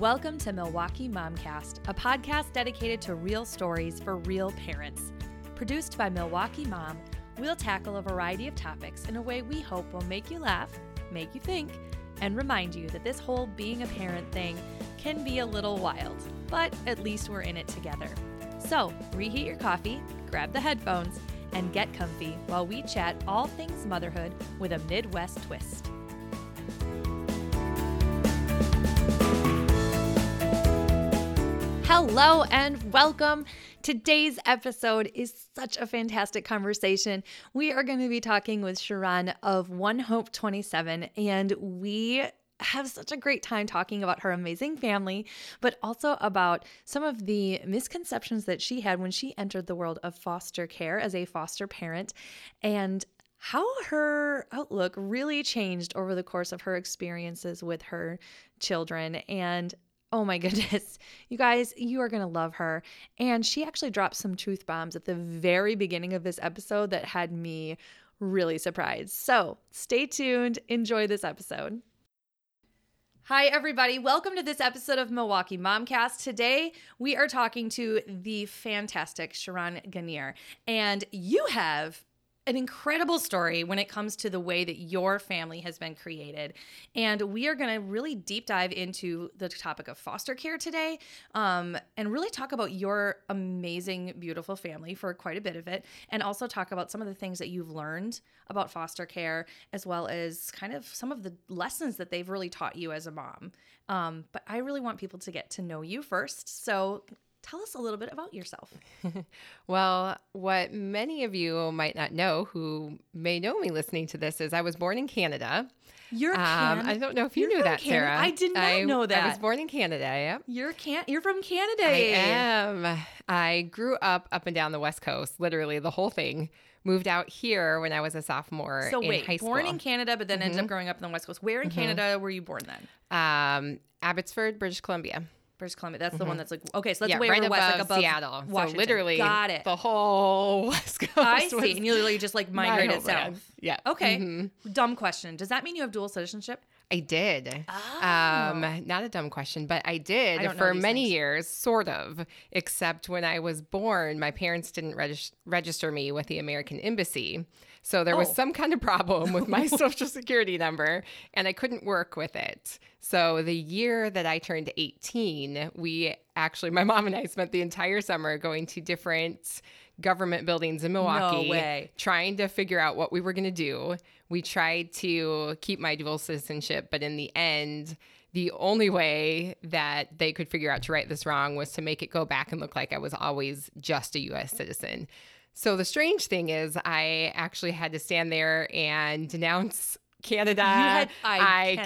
Welcome to Milwaukee Momcast, a podcast dedicated to real stories for real parents. Produced by Milwaukee Mom, we'll tackle a variety of topics in a way we hope will make you laugh, make you think, and remind you that this whole being a parent thing can be a little wild, but at least we're in it together. So, reheat your coffee, grab the headphones, and get comfy while we chat all things motherhood with a Midwest twist. Hello and welcome. Today's episode is such a fantastic conversation. We are going to be talking with Sharon of One Hope 27, and we have such a great time talking about her amazing family, but also about some of the misconceptions that she had when she entered the world of foster care as a foster parent, and how her outlook really changed over the course of her experiences with her children. And oh my goodness, you guys, you are going to love her. And she actually dropped some truth bombs at the very beginning of this episode that had me really surprised. So stay tuned. Enjoy this episode. Hi, everybody. Welcome to this episode of Milwaukee Momcast. Today, we are talking to the fantastic Sharon Ganier. And you have an incredible story when it comes to the way that your family has been created. And we are going to really deep dive into the topic of foster care today, and really talk about your amazing, beautiful family for quite a bit of it, and also talk about some of the things that you've learned about foster care, as well as kind of some of the lessons that they've really taught you as a mom. But I really want people to get to know you first. So tell us a little bit about yourself. Well, what many of you might not know, who may know me listening to this, is I was born in Canada. You're Canada. I don't know if you knew that, Canada? Sarah. I did not know that. I was born in Canada. Yep. You're from Canada. I am. I grew up and down the West Coast, literally the whole thing. Moved out here when I was a sophomore in high school. Born in Canada, but then ended up growing up in the West Coast. Where in Canada were you born then? Abbotsford, British Columbia. British Columbia. That's the one that's like, okay, so that's way right over west, like above Seattle. Washington. So literally got it. The whole West Coast. I see. And you literally just like migrated south. Yeah. Okay. Dumb question. Does that mean you have dual citizenship? I did. Oh. Not a dumb question, but I did for many years, sort of, except when I was born, my parents didn't register me with the American Embassy. So there was some kind of problem with my social security number, and I couldn't work with it. So the year that I turned 18, my mom and I spent the entire summer going to different government buildings in Milwaukee, No way. trying to figure out what we were going to do. We tried to keep my dual citizenship, but in the end, the only way that they could figure out to right this wrong was to make it go back and look like I was always just a U.S. citizen. So the strange thing is I actually had to stand there and denounce Canada. You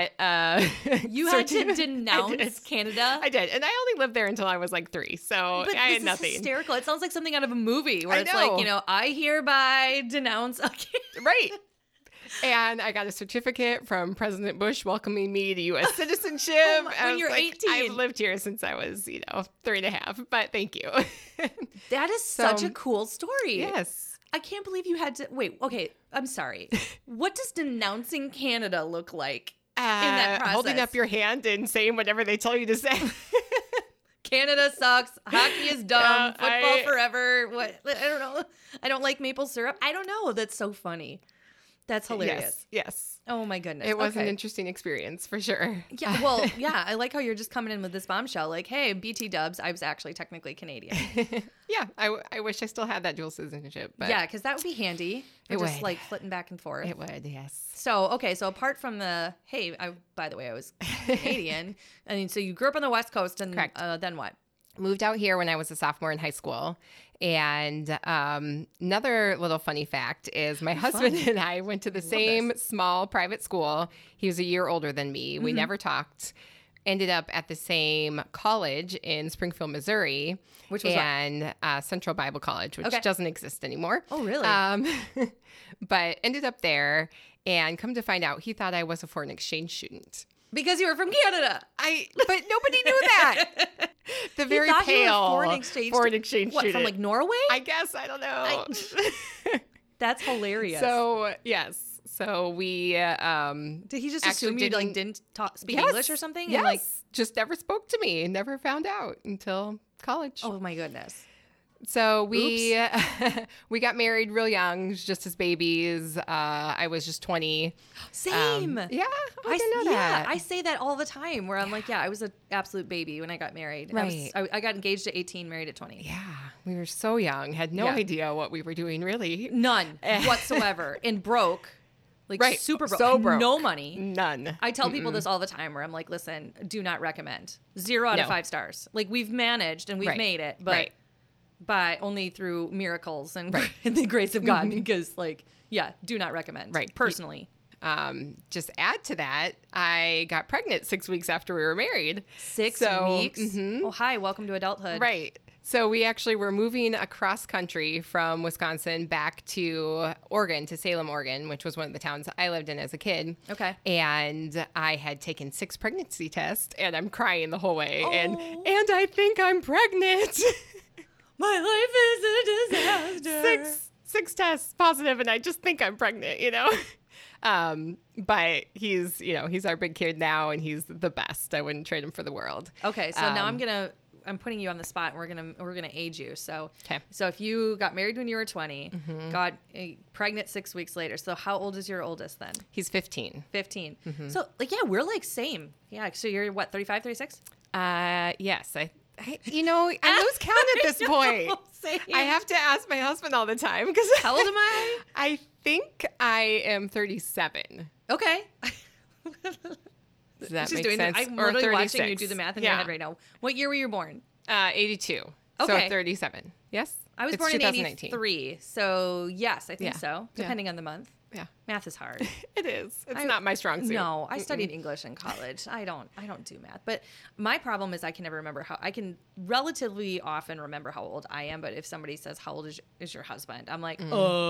had to denounce Canada? I did. And I only lived there until I was like 3. So but I had this nothing. Is hysterical. It sounds like something out of a movie where I it's know. like, I hereby denounce. Right. And I got a certificate from President Bush welcoming me to U.S. citizenship. When you're 18. I've lived here since I was, 3.5, but thank you. That is such a cool story. Yes. I can't believe you had to wait. Okay, I'm sorry. What does denouncing Canada look like in that process? Holding up your hand and saying whatever they tell you to say. Canada sucks. Hockey is dumb. Football forever. What? I don't know. I don't like maple syrup. I don't know. That's so funny. That's hilarious. Yes. Oh my goodness. It was an interesting experience for sure. Yeah. Well, yeah. I like how you're just coming in with this bombshell. Like, hey, BT dubs. I was actually technically Canadian. Yeah. I wish I still had that dual citizenship. But yeah, because that would be handy. It just would. like flitting back and forth. It would. Yes. So, okay. So apart from by the way, I was Canadian. I mean, so you grew up on the West Coast and then what? Moved out here when I was a sophomore in high school. And another little funny fact is my husband and I went to the same small private school. He was a year older than me. We never talked. Ended up at the same college in Springfield, Missouri. Which was Central Bible College, which doesn't exist anymore. Oh, really? But ended up there, and come to find out, he thought I was a foreign exchange student. Because you were from Canada. But nobody knew that. The very pale foreign exchange student. From like Norway? I guess. I don't know. That's hilarious. So, yes. So we did he just assume you didn't speak English or something? Yes. And just never spoke to me. Never found out until college. Oh my goodness. So we got married real young, just as babies. I was just 20. Same. Yeah, I didn't know that. I say that all the time. Where I'm like, I was an absolute baby when I got married. Right. I got engaged at 18, married at 20. Yeah, we were so young, had no idea what we were doing, really. None whatsoever, and broke. Like super broke. So broke. No money. None. I tell people this all the time where I'm like, listen, do not recommend. 0 out of 5 stars. Like we've managed and we've made it, but by only through miracles and the grace of God, because do not recommend. Right. Personally. Just add to that, I got pregnant 6 weeks after we were married. 6 weeks? Oh, hi. Welcome to adulthood. Right. So we actually were moving across country from Wisconsin back to Oregon, to Salem, Oregon, which was one of the towns I lived in as a kid. Okay. And I had taken 6 pregnancy tests, and I'm crying the whole way. And I think I'm pregnant. My life is a disaster. Six tests positive, and I just think I'm pregnant, But he's our big kid now, and he's the best. I wouldn't trade him for the world. Okay, so now I'm putting you on the spot, and we're gonna age you. So if you got married when you were 20, got pregnant 6 weeks later. So how old is your oldest then? He's 15. 15. So we're like same. Yeah. So you're what, 35, 36? Yes. I lose count at this point. Same. I have to ask my husband all the time because how old am I? I think I am 37. Okay. Does that make sense? I'm literally watching you do the math in your head right now. What year were you born? 82. Okay. So 37. Yes? I was born in 83. So yes, I think so. Depending on the month. Yeah. Math is hard. It is. It's not my strong suit. No, I studied English in college. I don't do math. But my problem is I can never remember I can relatively often remember how old I am, but if somebody says how old is your husband, I'm like,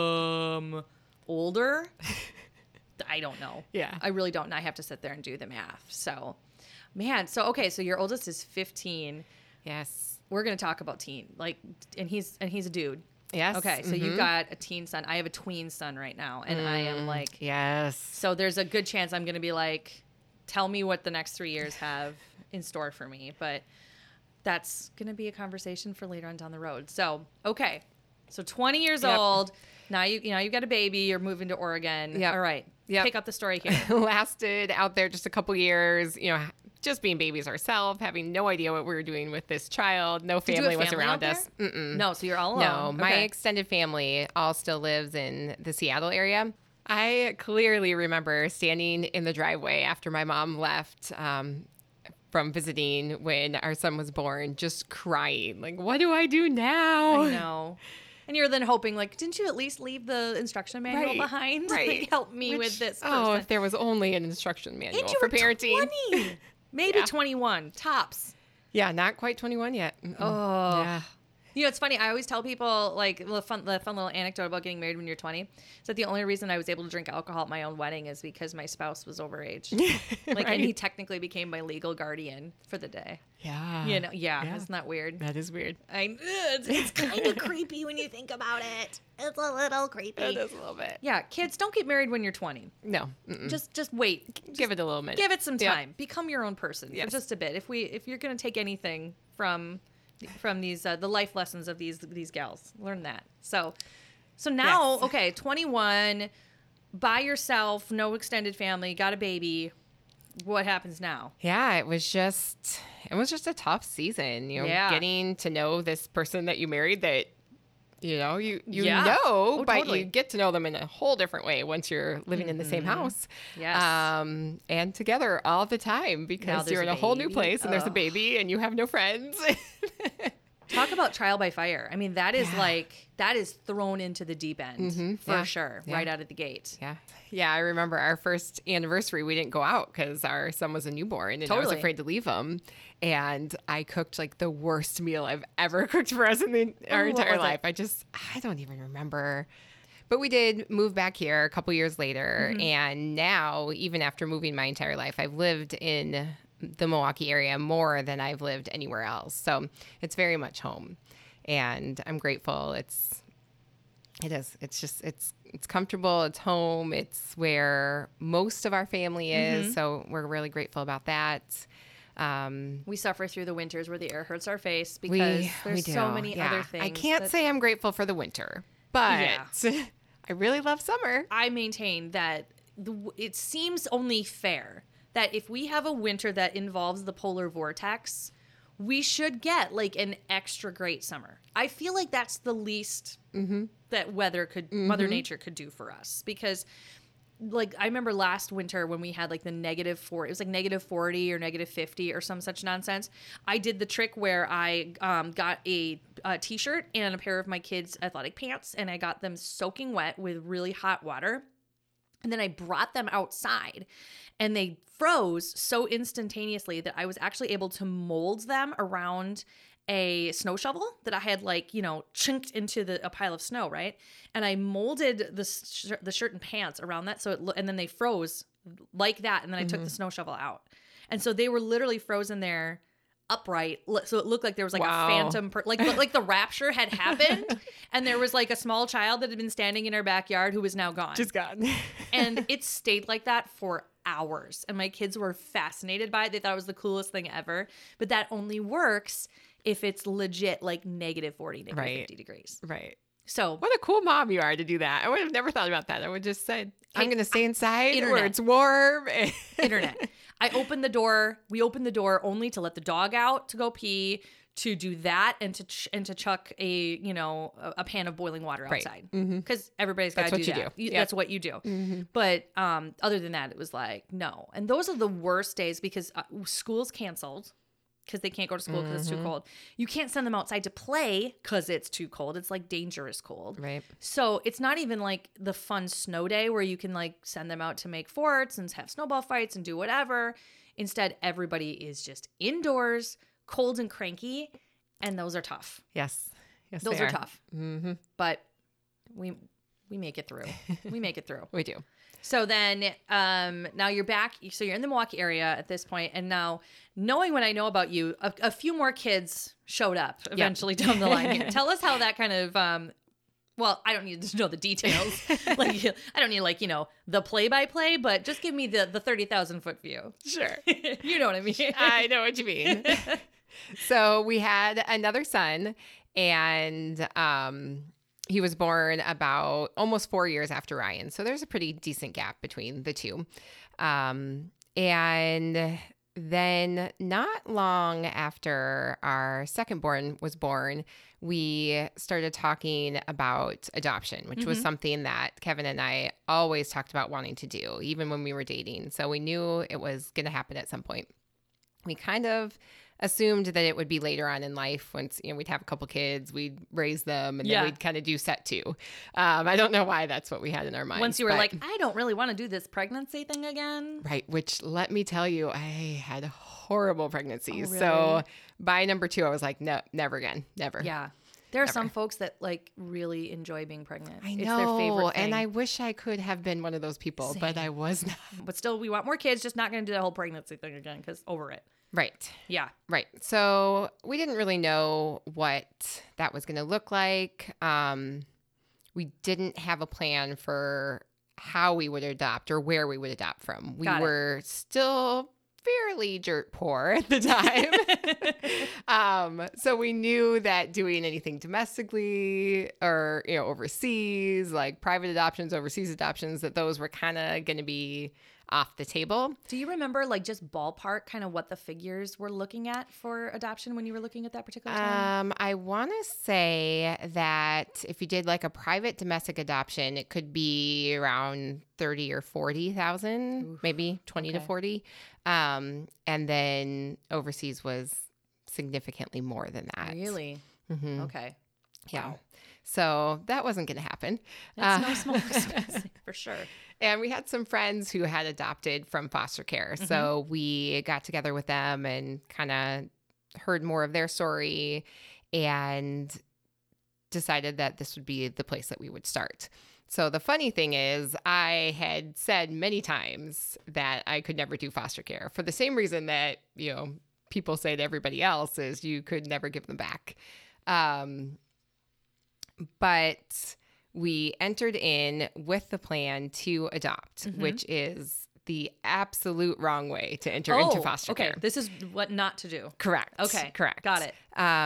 older? I don't know. Yeah. I really don't. And I have to sit there and do the math. So, man. So, okay. So your oldest is 15. Yes. We're going to talk about teen. And he's a dude. Yes. Okay. So you've got a teen son. I have a tween son right now. And I am like. Yes. So there's a good chance I'm going to be like, tell me what the next 3 years have in store for me. But that's going to be a conversation for later on down the road. So, okay. So 20 years old. Now you've got a baby. You're moving to Oregon. Yep. All right. Yep. Pick up the story here. Lasted out there just a couple years, just being babies ourselves, having no idea what we were doing with this child. No family was around us. No, so you're all alone. No, my extended family all still lives in the Seattle area. I clearly remember standing in the driveway after my mom left from visiting when our son was born, just crying. Like, what do I do now? I know. And you're then hoping, didn't you at least leave the instruction manual behind? Right. Help me with this person. Oh, if there was only an instruction manual and you for were parenting. 20. Maybe 21, tops. Yeah, not quite 21 yet. Oh. Yeah. It's funny. I always tell people, the fun little anecdote about getting married when you're 20. Is that the only reason I was able to drink alcohol at my own wedding is because my spouse was overage. Right. And he technically became my legal guardian for the day. Yeah. Isn't that weird? That is weird. It's kind of creepy when you think about it. It's a little creepy. It is a little bit. Yeah, kids, don't get married when you're 20. No. Just wait. Give it a little minute. Give it some time. Become your own person for Yes. just a bit. If you're going to take anything from these the life lessons of these gals, learn that. So now, Yes. okay, 21, by yourself, no extended family, got a baby. What happens now? Yeah, it was just a tough season, getting to know this person that you married that but totally. you get to know them in a whole different way once you're living in the same house. Yes. And together all the time because you're in a whole new place and there's a baby and you have no friends. Talk about trial by fire. I mean, that is that is thrown into the deep end for sure, right out of the gate. Yeah. Yeah, I remember our first anniversary, we didn't go out because our son was a newborn and I was afraid to leave him. And I cooked the worst meal I've ever cooked for us in our entire life. I don't even remember. But we did move back here a couple years later. And now, even after moving my entire life, I've lived in the Milwaukee area more than I've lived anywhere else. So it's very much home. And I'm grateful. It is. It's comfortable. It's home. It's where most of our family is. So we're really grateful about that. We suffer through the winters where the air hurts our face because there's so many other things. I can't say I'm grateful for the winter, but I really love summer. I maintain that it seems only fair that if we have a winter that involves the polar vortex, we should get like an extra great summer. I feel like that's the least that Mother Nature could do for us, because like I remember last winter when we had like the -4, it was like -40 or -50 or some such nonsense. I did the trick where I got a t-shirt and a pair of my kids' athletic pants, and I got them soaking wet with really hot water. And then I brought them outside, and they froze so instantaneously that I was actually able to mold them around a snow shovel that I had chinked into a pile of snow, right? And I molded the shirt and pants around that, and then they froze like that, and then I took the snow shovel out. And so they were literally frozen there upright, so it looked like there was like a phantom like the rapture had happened, and there was like a small child that had been standing in our backyard who was now gone. Just gone. And it stayed like that for hours, and my kids were fascinated by it. They thought it was the coolest thing ever. But that only works if it's legit like -40, -50 degrees. Right. So what a cool mom you are to do that. I would have never thought about that. I would just said, I'm going to stay inside Internet. where it's warm. Internet. We opened the door only to let the dog out to go pee, to do that, and to chuck a pan of boiling water outside, because everybody's got to do that. That's what you do. But other than that, it was like no. And those are the worst days because school's canceled because they can't go to school because it's too cold. You can't send them outside to play because it's too cold. It's like dangerous cold. Right. So it's not even like the fun snow day where you can like send them out to make forts and have snowball fights and do whatever. Instead, everybody is just indoors, cold and cranky, and those are tough. Yes. Those are tough. But we make it through. We make it through. We do. So then now you're back. So you're in the Milwaukee area at this point. And now knowing what I know about you, a few more kids showed up eventually down the line here. Tell us how that kind of, well, I don't need to know the details. I don't need the play-by-play, but just give me the 30,000 foot view. Sure. You know what I mean? I know what you mean. So we had another son, and he was born about almost 4 years after Ryan. So there's a pretty decent gap between the two. And then not long after our second born was born, we started talking about adoption, which was something that Kevin and I always talked about wanting to do, even when we were dating. So we knew it was going to happen at some point. We kind of assumed that it would be later on in life once we'd have a couple kids, we'd raise them, and then we'd kind of do set two. I don't know why that's what we had in our minds. Once you were like, I don't really want to do this pregnancy thing again. Right, which let me tell you, I had horrible pregnancies. Oh, really? So by number 2, I was like, no, never again, never. Yeah. There are some folks that like really enjoy being pregnant. I know, it's their favorite thing. And I wish I could have been one of those people, but I was not. But still, we want more kids, just not going to do the whole pregnancy thing again because over it. Right. Yeah. Right. So we didn't really know what that was going to look like. We didn't have a plan for how we would adopt or where we would adopt from. We were still fairly dirt poor at the time. So we knew that doing anything domestically or, overseas, like private adoptions, overseas adoptions, that those were kind of going to be off the table. Do you remember like just ballpark kind of what the figures were looking at for adoption when you were looking at that particular time? I want to say that if you did like a private domestic adoption, it could be around 30 or 40,000, maybe 20 to 40. And then overseas was significantly more than that. Really? Mm-hmm. Okay. Yeah. Wow. So that wasn't going to happen. That's no small expense, for sure. And we had some friends who had adopted from foster care. So we got together with them and kind of heard more of their story and decided that this would be the place that we would start. So the funny thing is, I had said many times that I could never do foster care for the same reason that, people say to everybody else is you could never give them back. But we entered in with the plan to adopt, which is the absolute wrong way to enter into foster care. Okay. This is what not to do. Correct. Okay. Correct. Got it.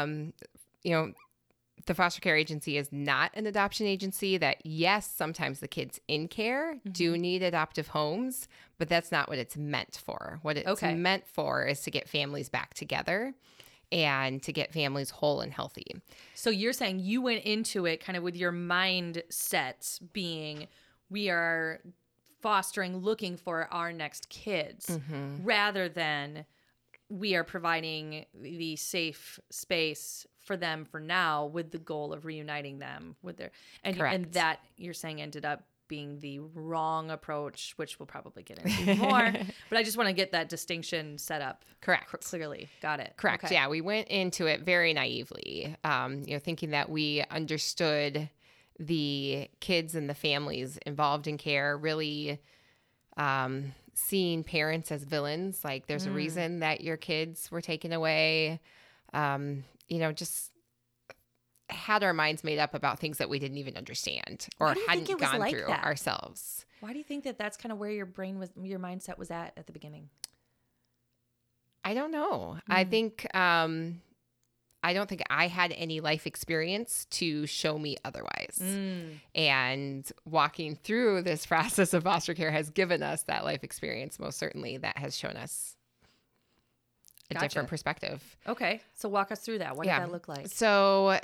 The foster care agency is not an adoption agency that, yes, sometimes the kids in care do need adoptive homes, but that's not what it's meant for. What it's meant for is to get families back together and to get families whole and healthy. So you're saying you went into it kind of with your mindset being, we are fostering, looking for our next kids, rather than we are providing the safe space for them for now, with the goal of reuniting them with their, and that you're saying ended up being the wrong approach, which we'll probably get into more. But I just want to get that distinction set up. Correct. Clearly. Got it. Correct. Okay. Yeah, we went into it very naively, thinking that we understood the kids and the families involved in care, really seeing parents as villains. Like, there's a reason that your kids were taken away. Just had our minds made up about things that we didn't even understand or hadn't gone through ourselves. Why do you think that that's kind of where your mindset was at the beginning? I don't know. I think, I don't think I had any life experience to show me otherwise. And walking through this process of foster care has given us that life experience, most certainly, that has shown us a different perspective. Okay. So walk us through that. What did that look like? So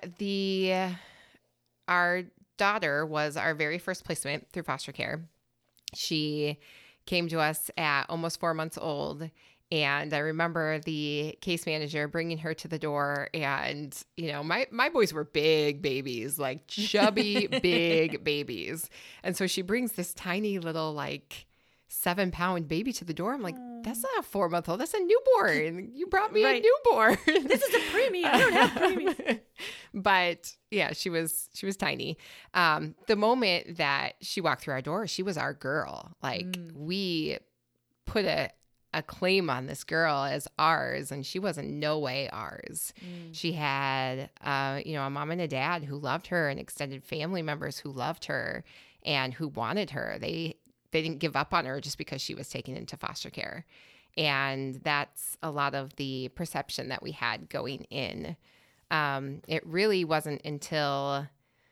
our daughter was our very first placement through foster care. She came to us at almost 4 months old. And I remember the case manager bringing her to the door, and, my boys were big babies, like chubby, big babies. And so she brings this tiny little, 7-pound baby to the door. I'm like, that's not a 4-month-old. That's a newborn. You brought me a newborn. This is a preemie. I don't have preemies. But yeah, she was tiny. The moment that she walked through our door, she was our girl. We put a claim on this girl as ours, and she was in no way ours. She had, a mom and a dad who loved her, and extended family members who loved her and who wanted her. They didn't give up on her just because she was taken into foster care. And that's a lot of the perception that we had going in. It really wasn't until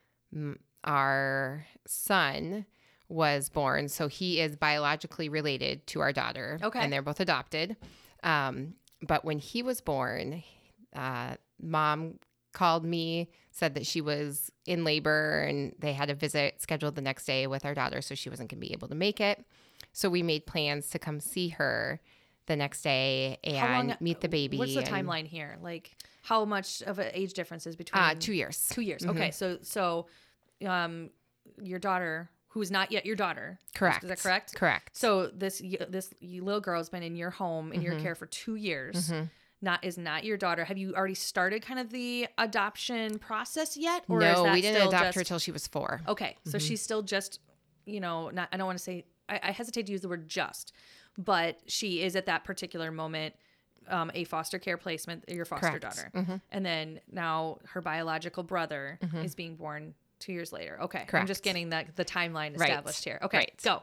our son was born. So he is biologically related to our daughter. Okay. And they're both adopted. But when he was born, mom called me, said that she was in labor, and they had a visit scheduled the next day with our daughter, so she wasn't going to be able to make it. So we made plans to come see her the next day and meet the baby. What's the timeline here? How much of an age difference is between? 2 years. 2 years. Okay. So your daughter, who is not yet your daughter. Correct. Is that correct? Correct. So this little girl has been in your home, in your care for 2 years. Is not your daughter. Have you already started kind of the adoption process yet? Or no, we didn't adopt her till she was 4. Okay. So she's still just, not, I don't want to say, I hesitate to use the word just, but she is at that particular moment a foster care placement, your foster daughter. And then now her biological brother is being born 2 years later. Okay. Correct. I'm just getting the timeline established here. Okay. Go.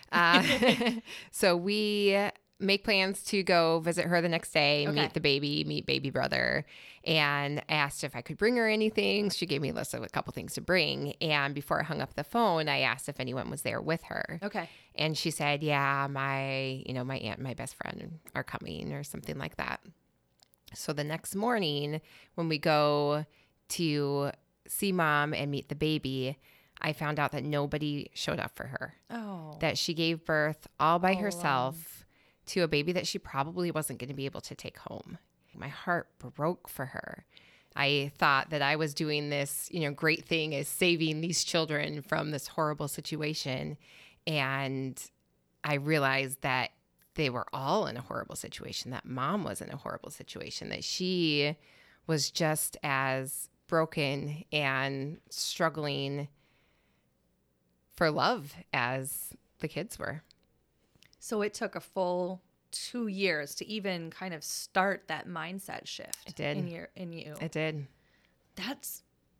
So we make plans to go visit her the next day, meet the baby, meet baby brother, and asked if I could bring her anything. She gave me a list of a couple things to bring. And before I hung up the phone, I asked if anyone was there with her. Okay. And she said, yeah, my aunt and my best friend are coming, or something like that. So the next morning when we go to see mom and meet the baby, I found out that nobody showed up for her. Oh. That she gave birth all by herself to a baby that she probably wasn't going to be able to take home. My heart broke for her. I thought that I was doing this, great thing as saving these children from this horrible situation. And I realized that they were all in a horrible situation, that mom was in a horrible situation, that she was just as broken and struggling for love as the kids were. So it took a full 2 years to even kind of start that mindset shift. It did. In you. It did. That's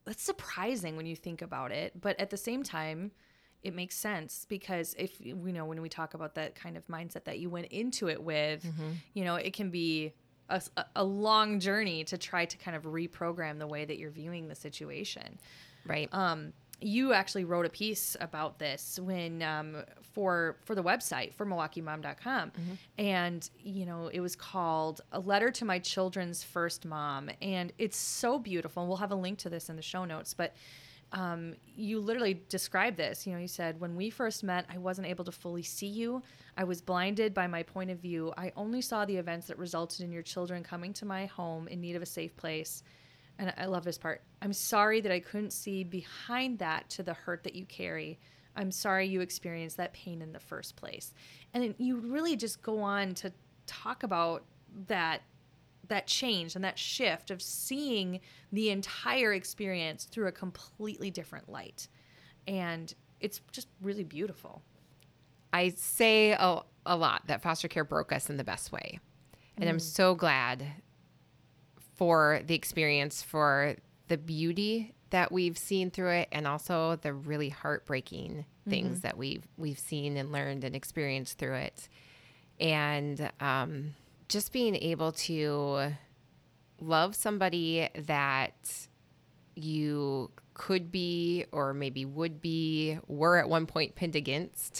that's surprising when you think about it. But at the same time, it makes sense, because if, when we talk about that kind of mindset that you went into it with, it can be a long journey to try to kind of reprogram the way that you're viewing the situation. Right. You actually wrote a piece about this when for the website, for MilwaukeeMom.com. And, it was called A Letter to My Children's First Mom. And it's so beautiful. And we'll have a link to this in the show notes. But you literally described this. You said, when we first met, I wasn't able to fully see you. I was blinded by my point of view. I only saw the events that resulted in your children coming to my home in need of a safe place. And I love this part. I'm sorry that I couldn't see behind that to the hurt that you carry. I'm sorry you experienced that pain in the first place. And then you really just go on to talk about that change and that shift of seeing the entire experience through a completely different light. And it's just really beautiful. I say a lot that foster care broke us in the best way. And I'm so glad for the experience, for the beauty that we've seen through it, and also the really heartbreaking things that we've seen and learned and experienced through it. And just being able to love somebody that you could be, or maybe would be, were at one point pinned against,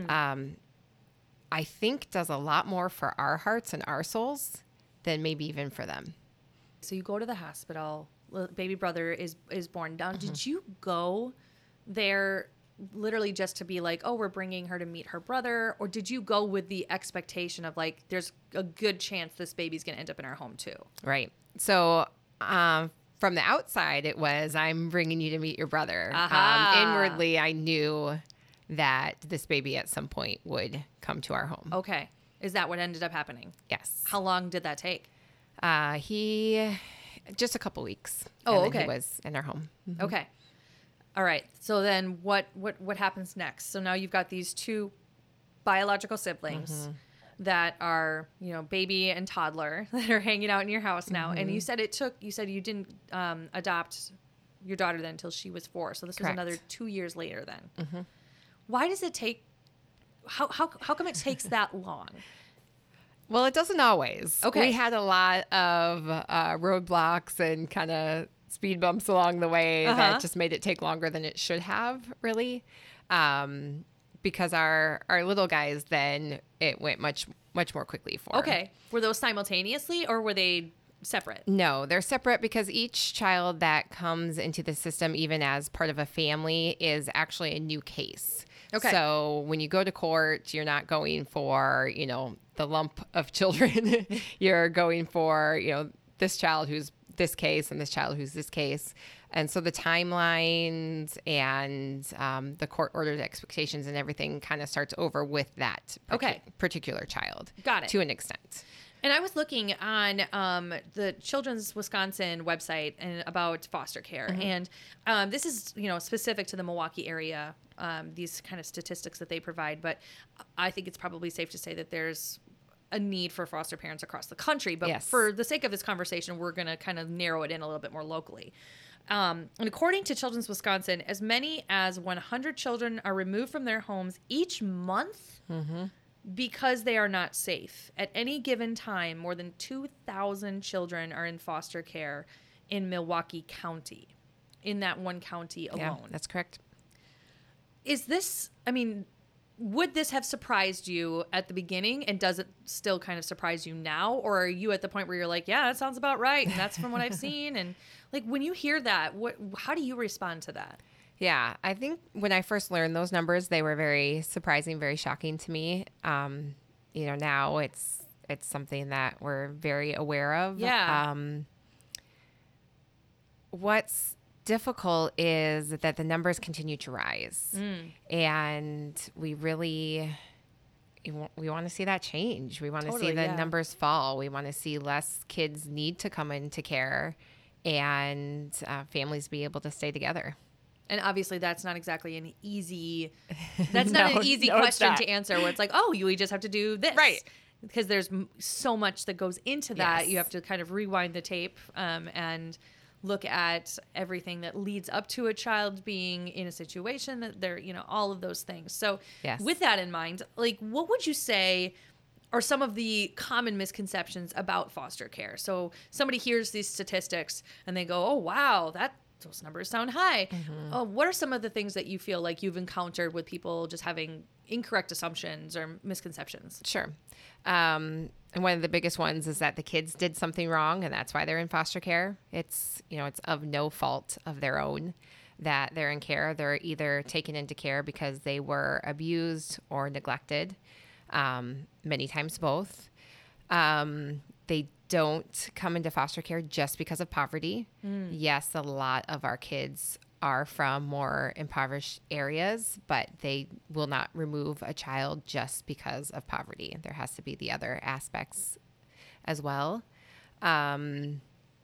I think does a lot more for our hearts and our souls than maybe even for them. So you go to the hospital, baby brother is born. Now, did you go there literally just to be like, oh, we're bringing her to meet her brother? Or did you go with the expectation of like, there's a good chance this baby's going to end up in our home too? Right. So from the outside, it was, I'm bringing you to meet your brother. Inwardly, I knew that this baby at some point would come to our home. Okay. Is that what ended up happening? Yes. How long did that take? He just a couple weeks. Oh, and then okay. He was in our home. Okay. All right. So then what happens next? So now you've got these two biological siblings that are, baby and toddler, that are hanging out in your house now. And you said you didn't adopt your daughter then until she was 4. So this Correct. was another 2 years later then. Why does it take, how come it takes that long? Well, it doesn't always. Okay. We had a lot of roadblocks and kind of speed bumps along the way that just made it take longer than it should have, really. Because our little guys, then it went much more quickly for. Okay. Were those simultaneously, or were they separate? No, they're separate, because each child that comes into the system, even as part of a family, is actually a new case. Okay. So when you go to court, you're not going for, the lump of children. You're going for, this child who's this case and this child who's this case. And so the timelines and the court ordered expectations and everything kind of starts over with that particular child. Got it. To an extent. And I was looking on the Children's Wisconsin website and about foster care. And this is, specific to the Milwaukee area, these kind of statistics that they provide. But I think it's probably safe to say that there's a need for foster parents across the country. But for the sake of this conversation, we're going to kind of narrow it in a little bit more locally. And according to Children's Wisconsin, as many as 100 children are removed from their homes each month because they are not safe. At any given time, more than 2,000 children are in foster care in Milwaukee County, in that one county alone. Yeah, that's correct. Is this, would this have surprised you at the beginning, and does it still kind of surprise you now? Or are you at the point where you're like, yeah, that sounds about right, and that's from what I've seen? And like, when you hear that, how do you respond to that? Yeah, I think when I first learned those numbers, they were very surprising, very shocking to me. Now it's something that we're very aware of. Yeah. What's difficult is that the numbers continue to rise, and we really we want to see that change. We want to see the numbers fall. We want to see less kids need to come into care, and families be able to stay together. And obviously that's not exactly an easy, not an easy question to answer, where it's like, oh, you just have to do this. Right. Because there's so much that goes into that. Yes. You have to kind of rewind the tape and look at everything that leads up to a child being in a situation that they're, all of those things. So with that in mind, like, what would you say are some of the common misconceptions about foster care? So somebody hears these statistics and they go, oh, wow, those numbers sound high. What are some of the things that you feel like you've encountered with people just having incorrect assumptions or misconceptions? Sure. And one of the biggest ones is that the kids did something wrong and that's why they're in foster care. It's of no fault of their own that they're in care. They're either taken into care because they were abused or neglected. Many times both. They don't come into foster care just because of poverty. Yes, a lot of our kids are from more impoverished areas, but they will not remove a child just because of poverty. There has to be the other aspects as well. I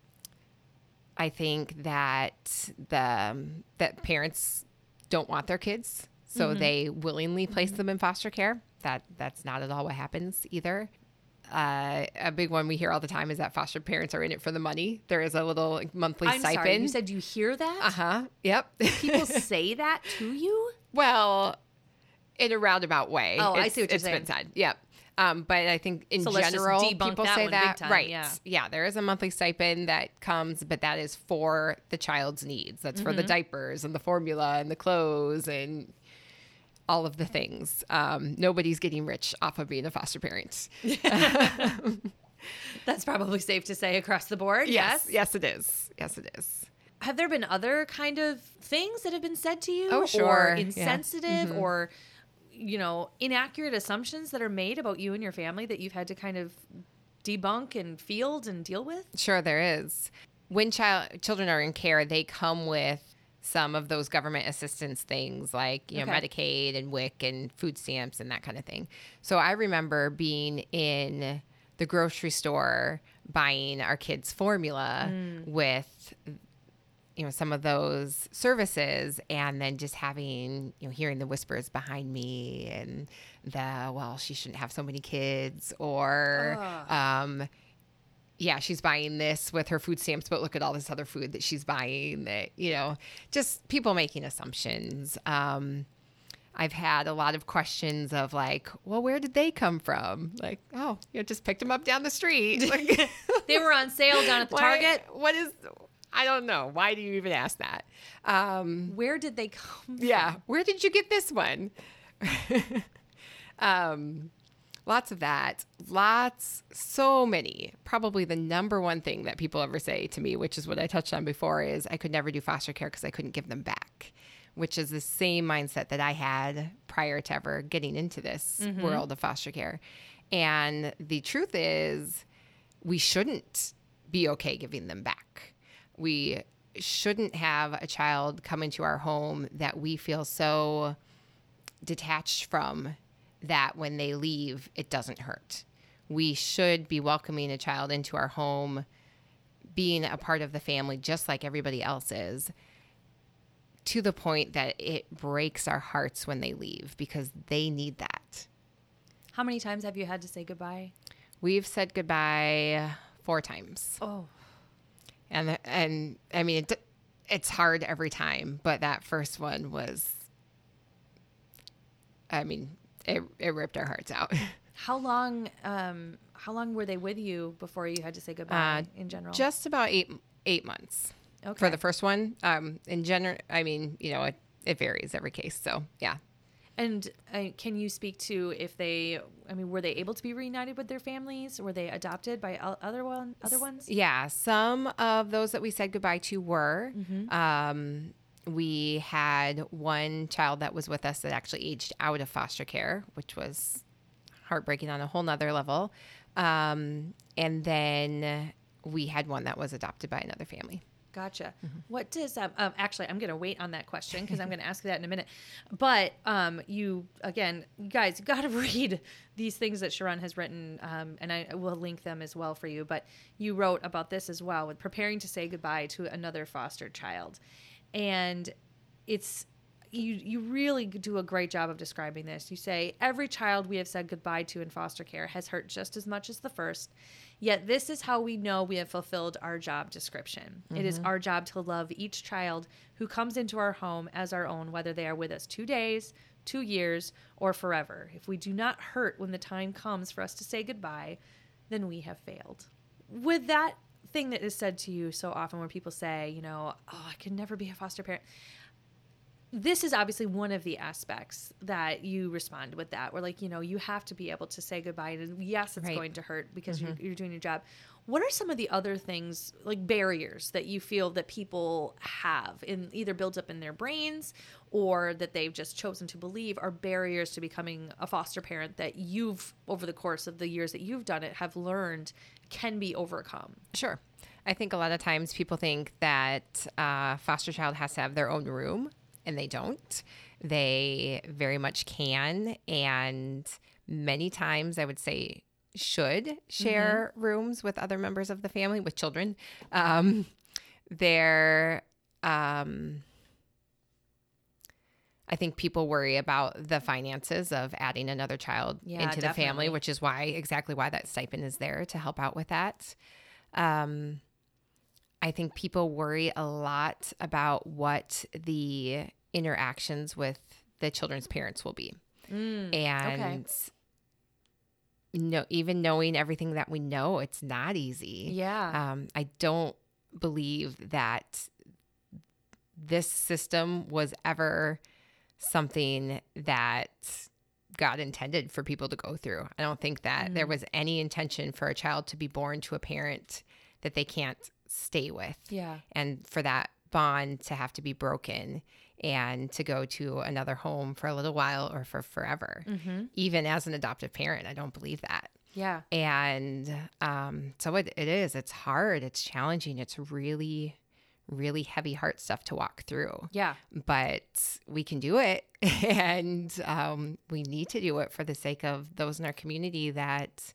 think that that parents don't want their kids, so they willingly place them in foster care. That's not at all what happens either. A big one we hear all the time is that foster parents are in it for the money. There is a little monthly stipend. Sorry, you said you hear that? Uh-huh. Yep. People say that to you? Well, in a roundabout way. Oh, I see what you're saying. It's been said. Yep. But I think in general, people say that. Right. Yeah. There is a monthly stipend that comes, but that is for the child's needs. That's for the diapers and the formula and the clothes and all of the things. Nobody's getting rich off of being a foster parent. That's probably safe to say across the board. Yes. Yes, it is. Yes, it is. Have there been other kind of things that have been said to you? Oh, sure. Or insensitive or, inaccurate assumptions that are made about you and your family that you've had to kind of debunk and field and deal with? Sure, there is. When children are in care, they come with some of those government assistance things like, Medicaid and WIC and food stamps and that kind of thing. So I remember being in the grocery store buying our kids' formula with, some of those services, and then just having, hearing the whispers behind me and she shouldn't have so many kids, or, she's buying this with her food stamps, but look at all this other food that she's buying that, just people making assumptions. I've had a lot of questions of like, well, where did they come from? Like, just picked them up down the street. Like, they were on sale down at the Target. I don't know. Why do you even ask that? Where did they come from? Yeah. Where did you get this one? Lots of that. So many. Probably the number one thing that people ever say to me, which is what I touched on before, is I could never do foster care because I couldn't give them back, which is the same mindset that I had prior to ever getting into this world of foster care. And the truth is, we shouldn't be okay giving them back. We shouldn't have a child come into our home that we feel so detached from that when they leave, it doesn't hurt. We should be welcoming a child into our home, being a part of the family just like everybody else is, to the point that it breaks our hearts when they leave because they need that. How many times have you had to say goodbye? We've said goodbye 4 times. Oh. And I mean, it's hard every time, but that first one was, it ripped our hearts out. How long were they with you before you had to say goodbye in general? Just about 8 months. Okay. For the first one. In general, it varies every case. So, yeah. And can you speak to if were they able to be reunited with their families? Were they adopted by other ones? Yeah. Some of those that we said goodbye to were. We had one child that was with us that actually aged out of foster care, which was heartbreaking on a whole nother level. And then we had one that was adopted by another family. Gotcha. What does actually, I'm going to wait on that question because I'm going to ask that in a minute. But you guys, you got to read these things that Sharon has written, and I will link them as well for you. But you wrote about this as well, with preparing to say goodbye to another foster child. And it's, you really do a great job of describing this. You say, every child we have said goodbye to in foster care has hurt just as much as the first. Yet this is how we know we have fulfilled our job description. It is our job to love each child who comes into our home as our own, whether they are with us 2 days, 2 years, or forever. If we do not hurt when the time comes for us to say goodbye, then we have failed. With that thing that is said to you so often where people say, you know, oh, I could never be a foster parent. This is obviously one of the aspects that you respond with that. Where like, you know, you have to be able to say goodbye. And yes, it's going to hurt because you're doing your job. What are some of the other things, like barriers that you feel that people have in either built up in their brains or that they've just chosen to believe are barriers to becoming a foster parent that you've, over the course of the years that you've done it, have learned can be overcome? Sure. I think a lot of times people think that foster child has to have their own room. And they don't. They very much can. And many times I would say should share rooms with other members of the family, with children. I think people worry about the finances of adding another child into the family, which is exactly why that stipend is there to help out with that. I think people worry a lot about what the interactions with the children's parents will be. Even knowing everything that we know, it's not easy. I don't believe that this system was ever something that God intended for people to go through. I don't think that there was any intention for a child to be born to a parent that they can't stay with. And for that bond to have to be broken and to go to another home for a little while or for forever. Even as an adoptive parent, I don't believe that. And so it's hard, it's challenging, it's really, really heavy heart stuff to walk through. But we can do it. And we need to do it for the sake of those in our community that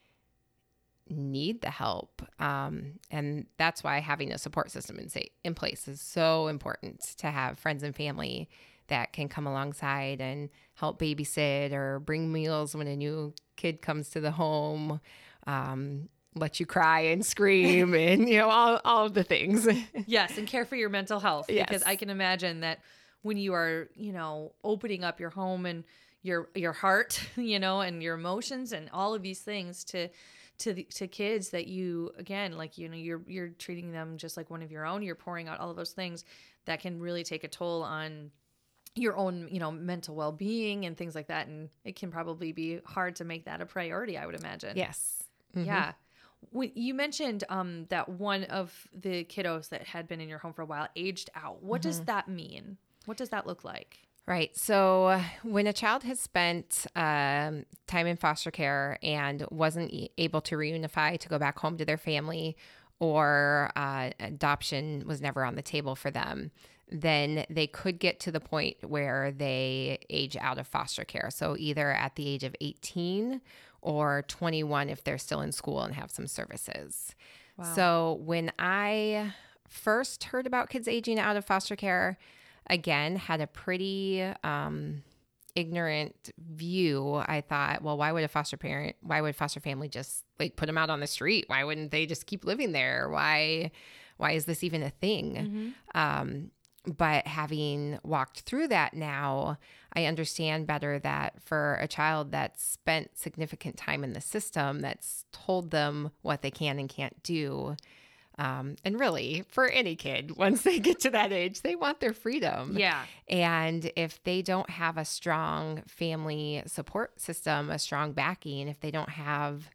need the help. And that's why having a support system in place is so important, to have friends and family that can come alongside and help babysit or bring meals when a new kid comes to the home, let you cry and scream and, you know, all of the things. Yes. And care for your mental health. Yes. Because I can imagine that when you are, you know, opening up your home and your heart, you know, and your emotions and all of these things to kids that you, again, like, you know, you're treating them just like one of your own, you're pouring out all of those things that can really take a toll on your own, you know, mental well-being and things like that. And it can probably be hard to make that a priority, I would imagine. Yes. Yeah. You mentioned that one of the kiddos that had been in your home for a while aged out. What does that mean? What does that look like? Right. So when a child has spent time in foster care and wasn't able to reunify to go back home to their family, or adoption was never on the table for them, then they could get to the point where they age out of foster care. So either at the age of 18 or 21 if they're still in school and have some services. Wow. So when I first heard about kids aging out of foster care, again, had a pretty ignorant view. I thought, well, why would foster family just like put them out on the street? Why wouldn't they just keep living there? Why is this even a thing? But having walked through that now, I understand better that for a child that's spent significant time in the system, that's told them what they can and can't do, and really, for any kid, once they get to that age, they want their freedom. And if they don't have a strong family support system, a strong backing, if they don't have,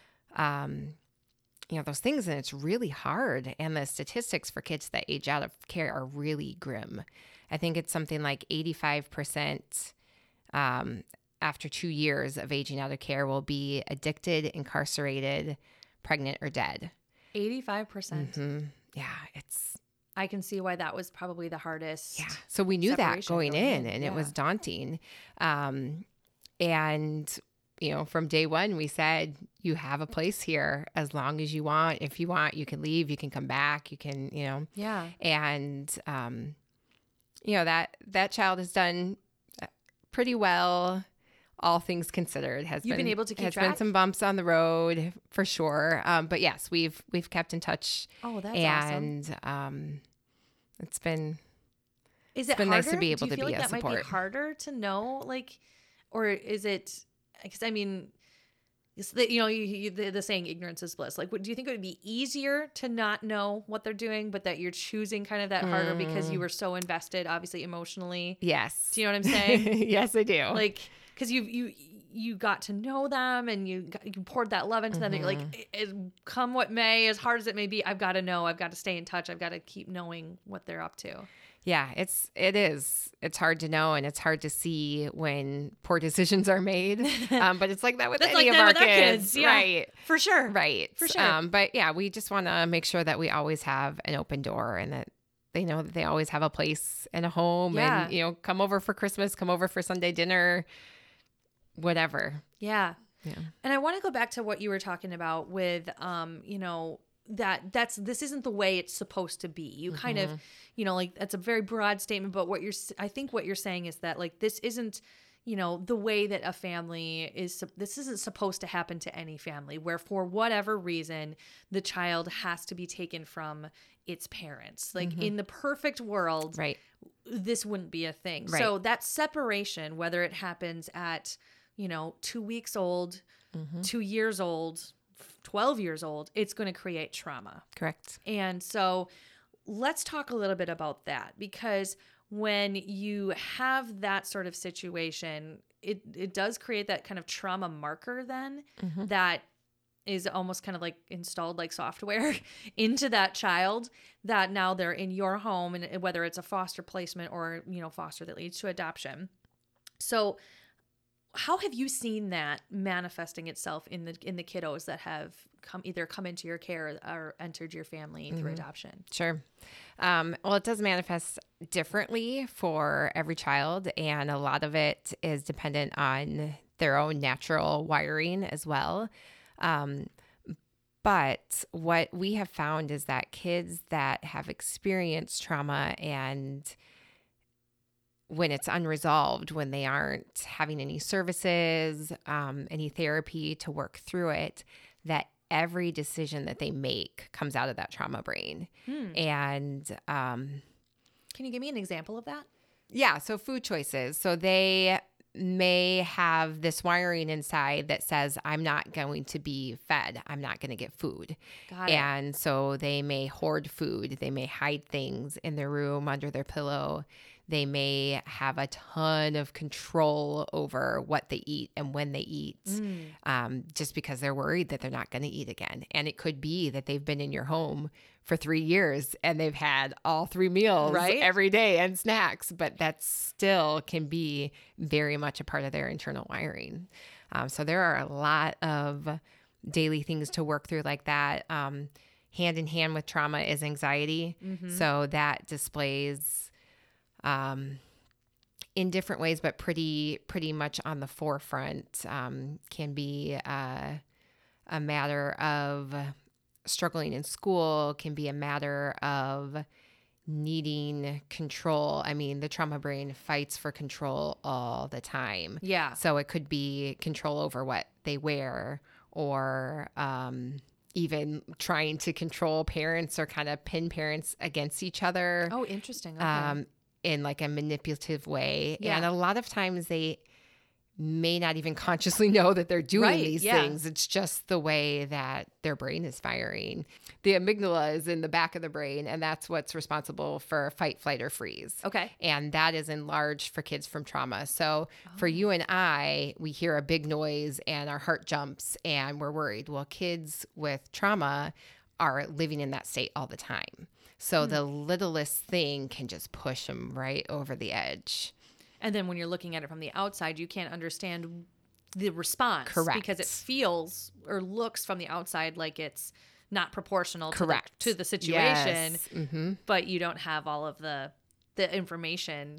you know, those things, then it's really hard. And the statistics for kids that age out of care are really grim. I think it's something like 85% after 2 years of aging out of care will be addicted, incarcerated, pregnant, or dead. 85%. Yeah, I can see why that was probably the hardest. Yeah. So we knew that going in, and it was daunting. And, you know, from day one, we said, you have a place here as long as you want. If you want, you can leave, you can come back, you can, you know. Yeah. And that child has done pretty well, all things considered. You've been able to keep track? Been some bumps on the road for sure. But yes, we've kept in touch. Oh, that's awesome. And it's been nice to be able to be a support. Do you feel like that might be harder to know, like, or is it? Because I mean, the saying "ignorance is bliss." Like, do you think it would be easier to not know what they're doing, but that you're choosing kind of that harder because you were so invested, obviously emotionally? Yes. Do you know what I'm saying? Yes, I do. Like, because you got to know them and you poured that love into them. That you're like, come what may, as hard as it may be, I've got to know. I've got to stay in touch. I've got to keep knowing what they're up to. Yeah, it is. It's hard to know, and it's hard to see when poor decisions are made. But it's like that with any of our kids. Yeah, right? For sure. Right. For sure. But yeah, we just want to make sure that we always have an open door and that they know that they always have a place and a home and, come over for Christmas, come over for Sunday dinner, whatever. Yeah. And I want to go back to what you were talking about with, this isn't the way it's supposed to be. You kind of, like that's a very broad statement, but I think what you're saying is that like, this isn't, the way that a family is, this isn't supposed to happen to any family where for whatever reason, the child has to be taken from its parents. Like in the perfect world, right, this wouldn't be a thing. Right. So that separation, whether it happens at, 2 weeks old, 2 years old, 12 years old, it's going to create trauma. Correct. And so let's talk a little bit about that, because when you have that sort of situation, it does create that kind of trauma marker then that is almost kind of like installed like software into that child, that now they're in your home, and whether it's a foster placement or, foster that leads to adoption. So how have you seen that manifesting itself in the kiddos that have come into your care or entered your family through adoption? Sure. Well, it does manifest differently for every child, and a lot of it is dependent on their own natural wiring as well. But what we have found is that kids that have experienced trauma, and when it's unresolved, when they aren't having any services, any therapy to work through it, that every decision that they make comes out of that trauma brain. And can you give me an example of that? Yeah. So food choices. So they may have this wiring inside that says, I'm not going to be fed. I'm not going to get food. Got it. And so they may hoard food. They may hide things in their room under their pillow. They may have a ton of control over what they eat and when they eat, just because they're worried that they're not going to eat again. And it could be that they've been in your home for 3 years and they've had all 3 meals every day and snacks, but that still can be very much a part of their internal wiring. So there are a lot of daily things to work through like that. Hand in hand with trauma is anxiety. So that displays in different ways, but pretty much on the forefront, can be a matter of struggling in school, can be a matter of needing control. I mean, the trauma brain fights for control all the time. Yeah. So it could be control over what they wear, or even trying to control parents or kind of pin parents against each other. Oh, interesting. Okay. In like a manipulative way. Yeah. And a lot of times they may not even consciously know that they're doing these things. It's just the way that their brain is firing. The amygdala is in the back of the brain, and that's what's responsible for fight, flight, or freeze. Okay. And that is enlarged for kids from trauma. So for you and I, we hear a big noise and our heart jumps and we're worried. Well, kids with trauma are living in that state all the time. So the littlest thing can just push them right over the edge. And then when you're looking at it from the outside, you can't understand the response. Correct. Because it feels or looks from the outside like it's not proportional to the situation. Yes. But you don't have all of the information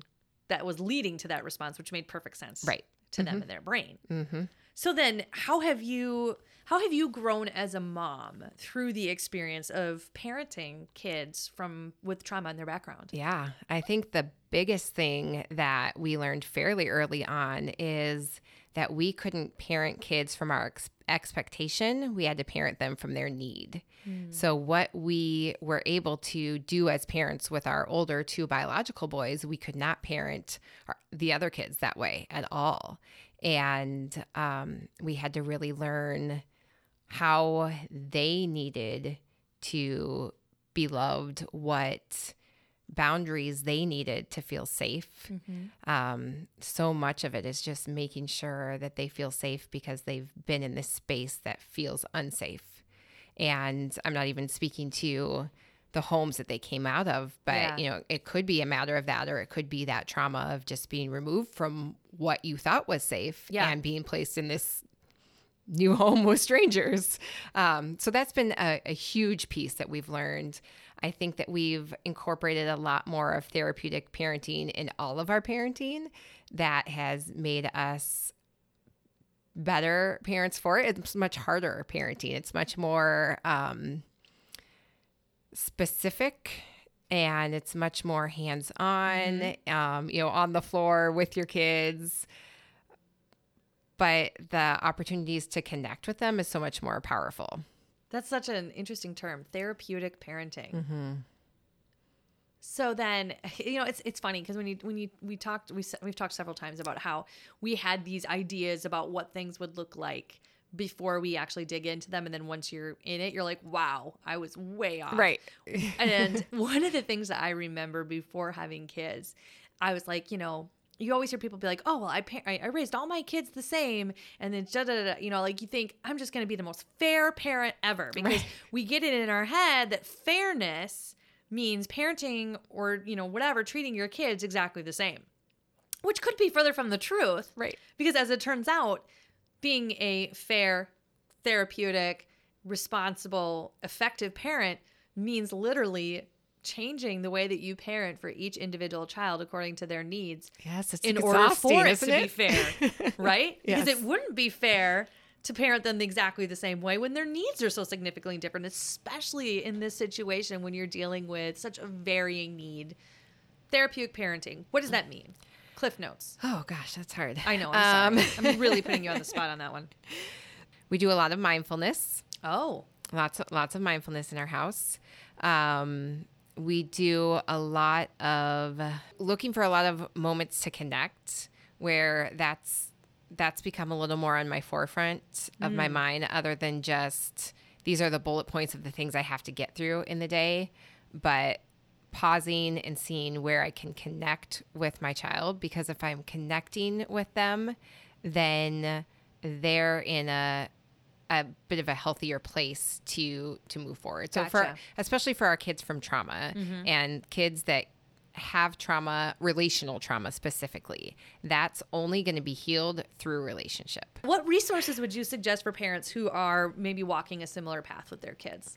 that was leading to that response, which made perfect sense to them in their brain. Mm-hmm. So then how have you grown as a mom through the experience of parenting kids with trauma in their background? Yeah, I think the biggest thing that we learned fairly early on is that we couldn't parent kids from our expectation. We had to parent them from their need. So what we were able to do as parents with our older 2 biological boys, we could not parent the other kids that way at all. And we had to really learn how they needed to be loved, what boundaries they needed to feel safe. So much of it is just making sure that they feel safe because they've been in this space that feels unsafe. And I'm not even speaking to the homes that they came out of, but it could be a matter of that, or it could be that trauma of just being removed from what you thought was safe and being placed in this new home with strangers. So that's been a huge piece that we've learned. I think that we've incorporated a lot more of therapeutic parenting in all of our parenting that has made us better parents for it. It's much harder parenting. It's much more specific, and it's much more hands-on, on the floor with your kids. But the opportunities to connect with them is so much more powerful. That's such an interesting term, therapeutic parenting. So then, it's funny because we've talked several times about how we had these ideas about what things would look like before we actually dig into them. And then once you're in it, you're like, wow, I was way off. Right. And one of the things that I remember before having kids, I was like, you always hear people be like, oh, well, I raised all my kids the same. And then, you think I'm just going to be the most fair parent ever, because we get it in our head that fairness means parenting or, whatever, treating your kids exactly the same, which could be further from the truth. Right. Because as it turns out, being a fair, therapeutic, responsible, effective parent means literally changing the way that you parent for each individual child according to their needs. Yes, it's in order for it to be fair, right? Yes. Because it wouldn't be fair to parent them exactly the same way when their needs are so significantly different, especially in this situation when you're dealing with such a varying need. Therapeutic parenting, what does that mean? Cliff notes. Oh gosh, that's hard. I know, I'm sorry. I'm really putting you on the spot on that one. We do a lot of mindfulness. Oh. Lots of mindfulness in our house. We do a lot of looking for a lot of moments to connect, where that's become a little more on my forefront of my mind, other than just these are the bullet points of the things I have to get through in the day, but pausing and seeing where I can connect with my child, because if I'm connecting with them, then they're in a bit of a healthier place to move forward. So especially for our kids from trauma and kids that have trauma, relational trauma specifically, that's only going to be healed through relationship. What resources would you suggest for parents who are maybe walking a similar path with their kids?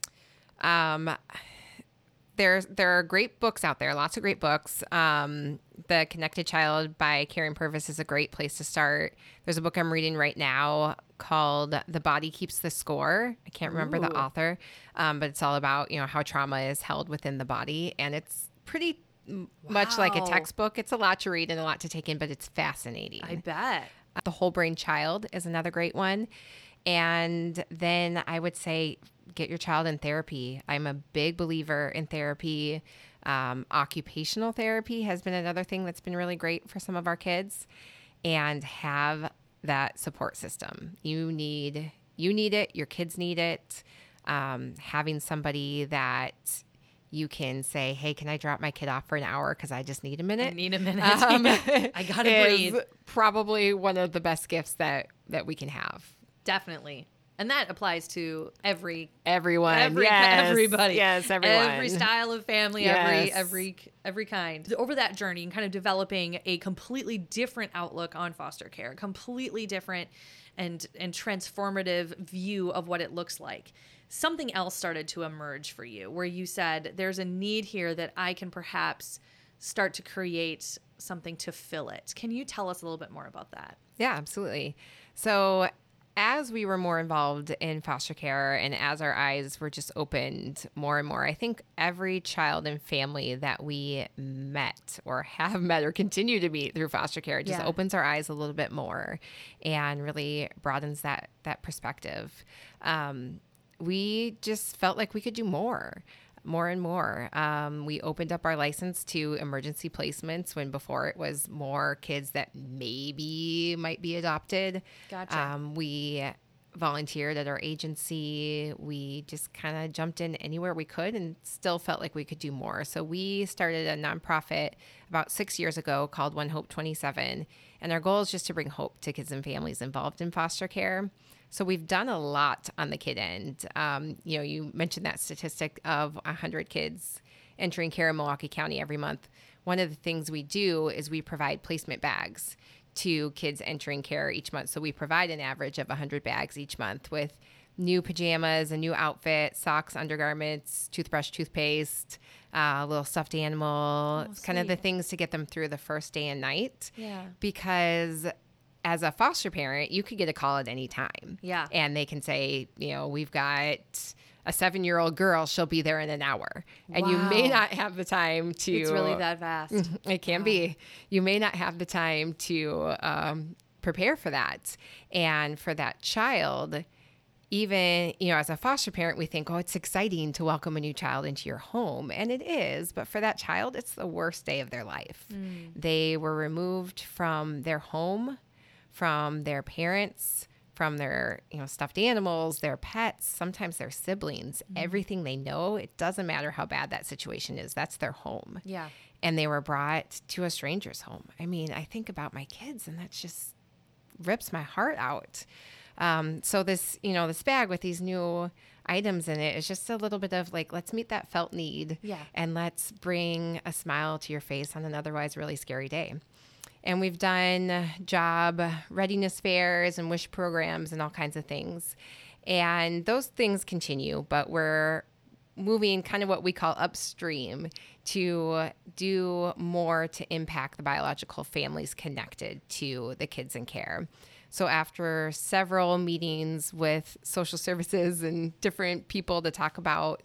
There are great books out there, lots of great books. The Connected Child by Karen Purvis is a great place to start. There's a book I'm reading right now called The Body Keeps the Score. I can't remember the author, but it's all about, how trauma is held within the body. And it's pretty much like a textbook. It's a lot to read and a lot to take in, but it's fascinating. I bet. The Whole Brain Child is another great one. And then I would say get your child in therapy. I'm a big believer in therapy. Occupational therapy has been another thing that's been really great for some of our kids, and have that support system. You need it. Your kids need it. Having somebody that you can say, hey, can I drop my kid off for an hour because I just need a minute? I need a minute. I got to breathe. Probably one of the best gifts that we can have. Definitely. And that applies to everyone. Everybody. Yes, everyone. Every style of family, yes. every kind. Over that journey and kind of developing a completely different outlook on foster care, completely different and transformative view of what it looks like. Something else started to emerge for you where you said, there's a need here that I can perhaps start to create something to fill it. Can you tell us a little bit more about that? Yeah, absolutely. So as we were more involved in foster care and as our eyes were just opened more and more, I think every child and family that we met or have met or continue to meet through foster care just opens our eyes a little bit more and really broadens that perspective. We just felt like we could do more and more. We opened up our license to emergency placements when before it was more kids that maybe might be adopted. Gotcha. We volunteered at our agency. We just kind of jumped in anywhere we could and still felt like we could do more. So we started a nonprofit about 6 years ago called One Hope 27. And our goal is just to bring hope to kids and families involved in foster care. So we've done a lot on the kid end. You mentioned that statistic of 100 kids entering care in Milwaukee County every month. One of the things we do is we provide placement bags to kids entering care each month. So we provide an average of 100 bags each month with new pajamas, a new outfit, socks, undergarments, toothbrush, toothpaste, a little stuffed animal. It's kind of the things to get them through the first day and night. Yeah. Because as a foster parent, you could get a call at any time. Yeah. And they can say, we've got a 7-year-old girl, she'll be there in an hour. And you may not have the time to... It's really that fast. It can be. You may not have the time to prepare for that. And for that child, even, as a foster parent, we think, it's exciting to welcome a new child into your home. And it is. But for that child, it's the worst day of their life. They were removed from their home, from their parents, from their stuffed animals, their pets, sometimes their siblings, everything they know. It doesn't matter how bad that situation is. That's their home. Yeah. And they were brought to a stranger's home. I mean, I think about my kids and that just rips my heart out. So this, this bag with these new items in it is just a little bit of like, let's meet that felt need. Yeah. And let's bring a smile to your face on an otherwise really scary day. And we've done job readiness fairs and wish programs and all kinds of things. And those things continue, but we're moving kind of what we call upstream to do more to impact the biological families connected to the kids in care. So after several meetings with social services and different people to talk about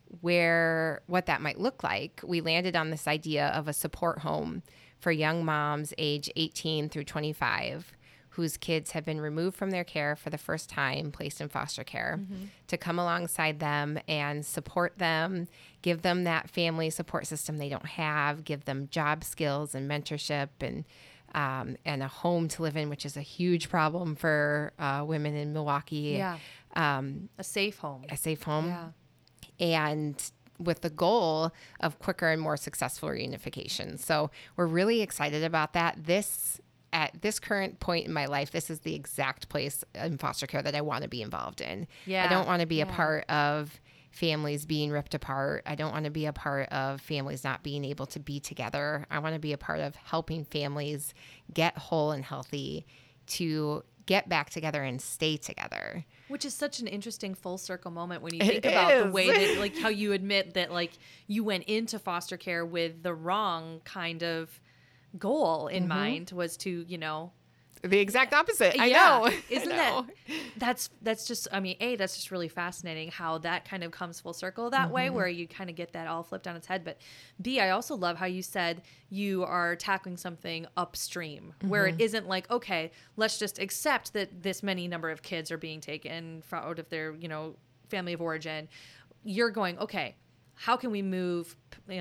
what that might look like, we landed on this idea of a support home for young moms age 18 through 25 whose kids have been removed from their care for the first time, placed in foster care, to come alongside them and support them, give them that family support system they don't have, give them job skills and mentorship and a home to live in, which is a huge problem for women in Milwaukee. Yeah. A safe home. A safe home. Yeah. And with the goal of quicker and more successful reunification. So we're really excited about that. At this current point in my life, this is the exact place in foster care that I want to be involved in. Yeah. I don't want to be a part of families being ripped apart. I don't want to be a part of families not being able to be together. I want to be a part of helping families get whole and healthy to get back together and stay together. Which is such an interesting full circle moment when you think about the way that, like, how you admit that, like, you went into foster care with the wrong kind of goal in mind, was to, the exact opposite. I know. Isn't that that's just, I mean, that's just really fascinating how that kind of comes full circle that way, where you kind of get that all flipped on its head. But B, I also love how you said you are tackling something upstream, where it isn't like, okay, let's just accept that this many number of kids are being taken out of their, family of origin. You're going, okay, how can we move,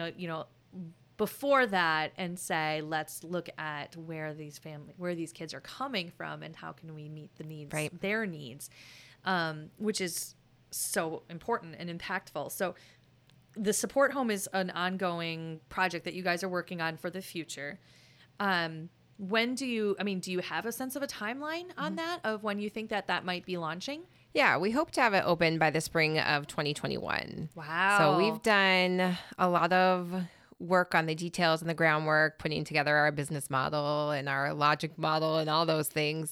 before that and say, let's look at where these kids are coming from and how can we meet the needs, their needs, which is so important and impactful. So the support home is an ongoing project that you guys are working on for the future. When do you have a sense of a timeline on that, of when you think that might be launching? Yeah, we hope to have it open by the spring of 2021. Wow. So we've done a lot of work on the details and the groundwork, putting together our business model and our logic model and all those things.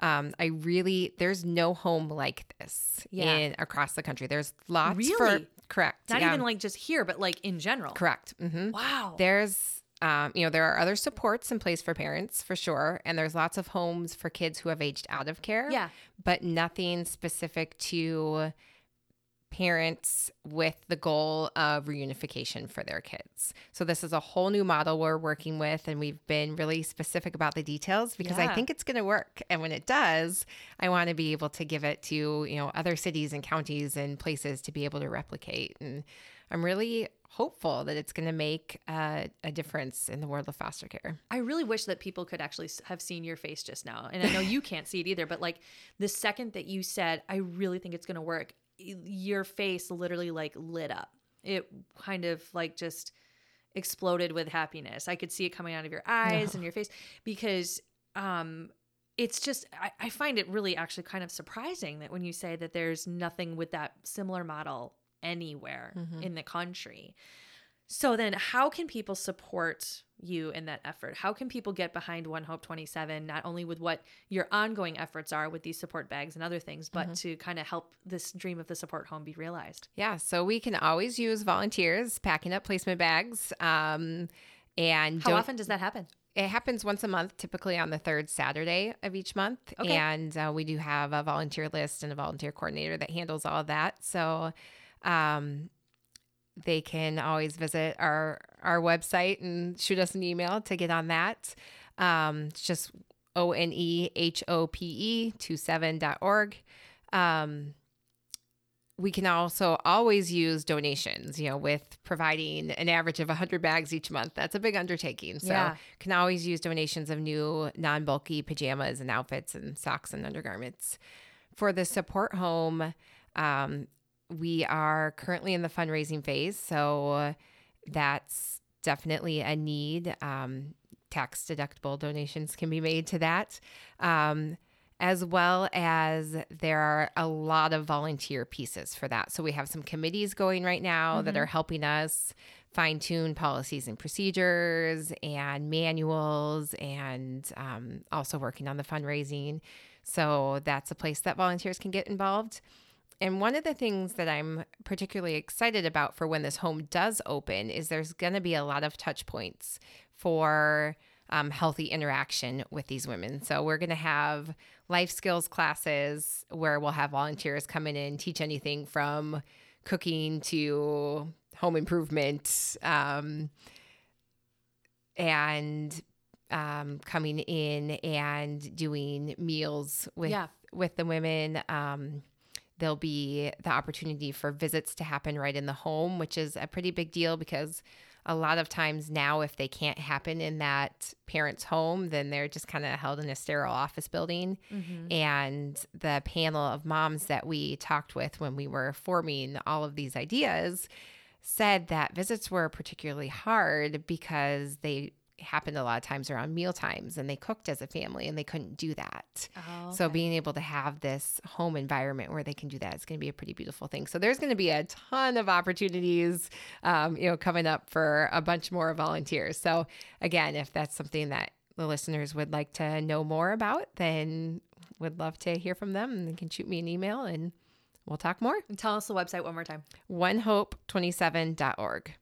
There's no home like this across the country. There's lots Really? Correct. Not even like just here, but like in general. Correct. Wow. There's there are other supports in place for parents for sure. And there's lots of homes for kids who have aged out of care. Yeah. But nothing specific to parents with the goal of reunification for their kids. So this is a whole new model we're working with, and we've been really specific about the details because I think it's going to work. And when it does, I want to be able to give it to, other cities and counties and places to be able to replicate. And I'm really hopeful that it's going to make a difference in the world of foster care. I really wish that people could actually have seen your face just now. And I know you can't see it either, but like the second that you said, I really think it's going to work, your face literally like lit up. It kind of like just exploded with happiness. I could see it coming out of your eyes and your face because it's just, I find it really actually kind of surprising that when you say that there's nothing with that similar model anywhere in the country. So then how can people support you in that effort? How can people get behind One Hope 27, not only with what your ongoing efforts are with these support bags and other things, but to kind of help this dream of the support home be realized? Yeah, so we can always use volunteers packing up placement bags. And how often does that happen? It happens once a month, typically on the third Saturday of each month. Okay. And we do have a volunteer list and a volunteer coordinator that handles all of that. So they can always visit our website and shoot us an email to get on that. It's just onehope27.org. We can also always use donations, with providing an average of 100 bags each month. That's a big undertaking. So can always use donations of new non-bulky pajamas and outfits and socks and undergarments. For the support home, we are currently in the fundraising phase, so that's definitely a need. Tax-deductible donations can be made to that, as well as there are a lot of volunteer pieces for that. So we have some committees going right now that are helping us fine-tune policies and procedures and manuals and also working on the fundraising. So that's a place that volunteers can get involved. And one of the things that I'm particularly excited about for when this home does open is there's going to be a lot of touch points for healthy interaction with these women. So we're going to have life skills classes where we'll have volunteers come in and teach anything from cooking to home improvement, and coming in and doing meals with the women. There'll be the opportunity for visits to happen right in the home, which is a pretty big deal because a lot of times now, if they can't happen in that parent's home, then they're just kind of held in a sterile office building. And the panel of moms that we talked with when we were forming all of these ideas said that visits were particularly hard because they happened a lot of times around meal times and they cooked as a family and they couldn't do that. So being able to have this home environment where they can do that is going to be a pretty beautiful thing. So there's going to be a ton of opportunities, coming up for a bunch more volunteers. So again, if that's something that the listeners would like to know more about, then would love to hear from them, and they can shoot me an email and we'll talk more. And tell us the website one more time. onehope27.org.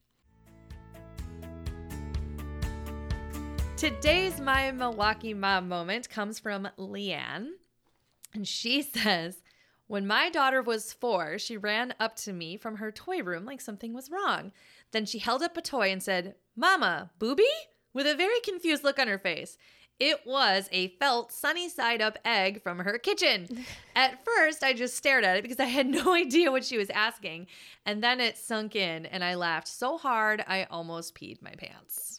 Today's My Milwaukee Mom moment comes from Leanne. And she says, when my daughter was 4, she ran up to me from her toy room like something was wrong. Then she held up a toy and said, "Mama, booby?" with a very confused look on her face. It was a felt sunny side up egg from her kitchen. At first, I just stared at it because I had no idea what she was asking. And then it sunk in and I laughed so hard I almost peed my pants.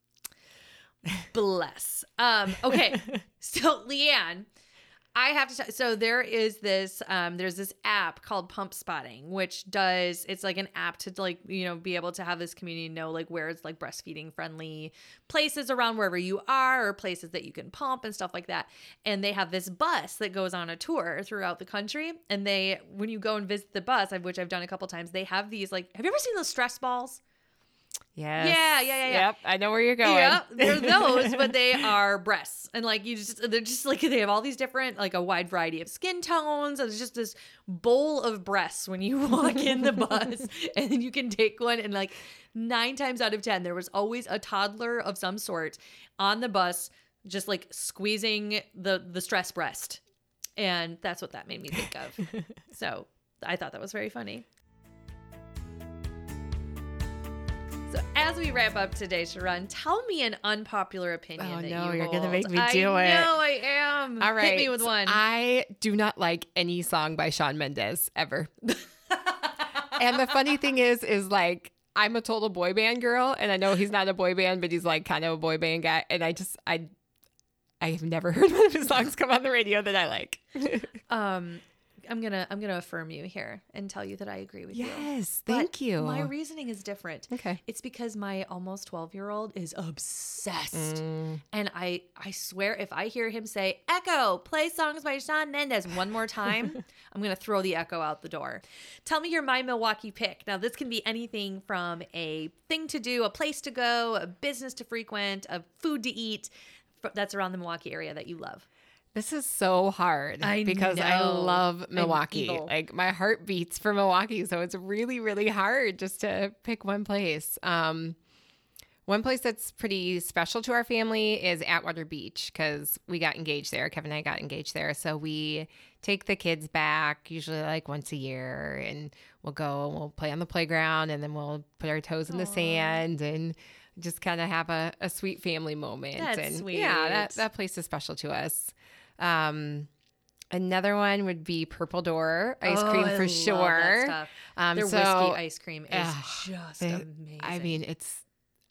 Bless. Okay. So Leanne, I have to so there is this there's this app called Pump Spotting, which it's like an app to be able to have this community know where it's breastfeeding friendly places around wherever you are, or places that you can pump and stuff like that. And they have this bus that goes on a tour throughout the country. And when you go and visit the bus, which I've done a couple times, they have these have you ever seen those stress balls? Yes. Yeah. Yep. I know where you're going. Yep. They're those, but they are breasts. And like they're just like, they have all these different, like a wide variety of skin tones. It's just this bowl of breasts when you walk in the bus, and then you can take one, and like 9 times out of 10, there was always a toddler of some sort on the bus, just like squeezing the stress breast. And that's what that made me think of. So I thought that was very funny. So as we wrap up today, Sharon, tell me an unpopular opinion that you hold. You're going to make me do it. I know I am. All right. Hit me with one. I do not like any song by Shawn Mendes ever. And the funny thing is like, I'm a total boy band girl, and I know he's not a boy band, but he's like kind of a boy band guy. And I have never heard one of his songs come on the radio that I like. I'm gonna affirm you here and tell you that I agree with you. Yes, thank you. My reasoning is different. Okay. It's because my almost 12-year-old is obsessed. And I swear if I hear him say, Echo, play songs by Shawn Mendes one more time, I'm gonna throw the Echo out the door. Tell me your My Milwaukee pick. Now this can be anything from a thing to do, a place to go, a business to frequent, a food to eat that's around the Milwaukee area that you love. This is so hard because I love Milwaukee. Like my heart beats for Milwaukee. So it's really, really hard just to pick one place. One place that's pretty special to our family is Atwater Beach because we got engaged there. Kevin and I got engaged there. So we take the kids back usually like once a year, and we'll go and we'll play on the playground, and then we'll put our toes in the sand and just kind of have a sweet family moment. That's sweet. Yeah, that place is special to us. Another one would be Purple Door ice cream for sure. Love that stuff. Their whiskey ice cream is just amazing. I mean, it's